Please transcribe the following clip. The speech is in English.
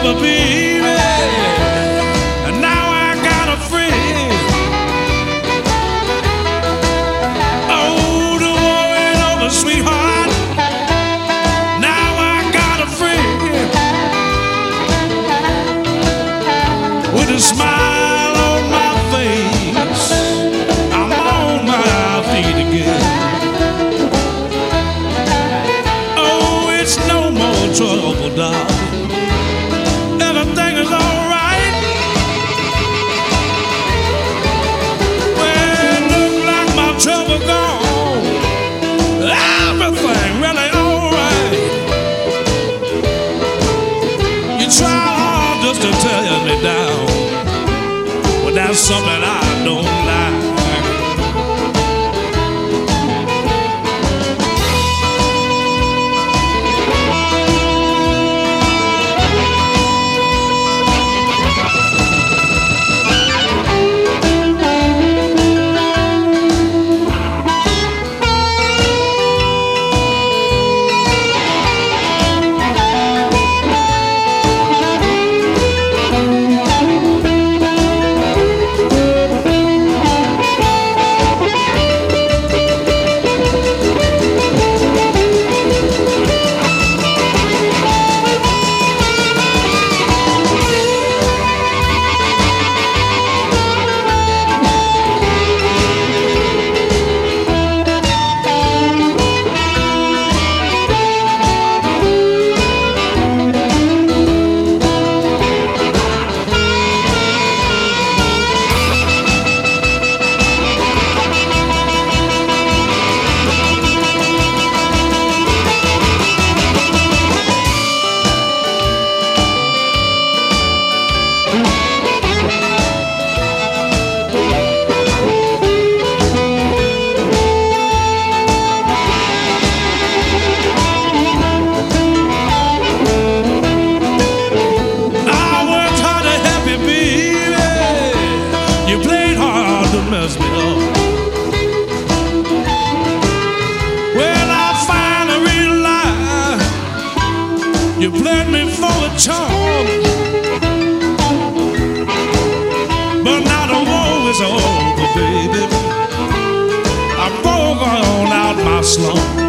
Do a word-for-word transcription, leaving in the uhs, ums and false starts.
baby. And now I got a friend. Oh, the war ain't over, sweetheart. Now I got a friend with a smile on my face. I'm on my feet again. Oh, it's no more trouble, darling. Everything is alright. Well, look like my trouble gone. Everything really alright. You try hard just to tear me down, but that's something I don't like. Mess me up. Well, I finally realized you played me for a charm, but now the war is over, baby. I broke on out my slump.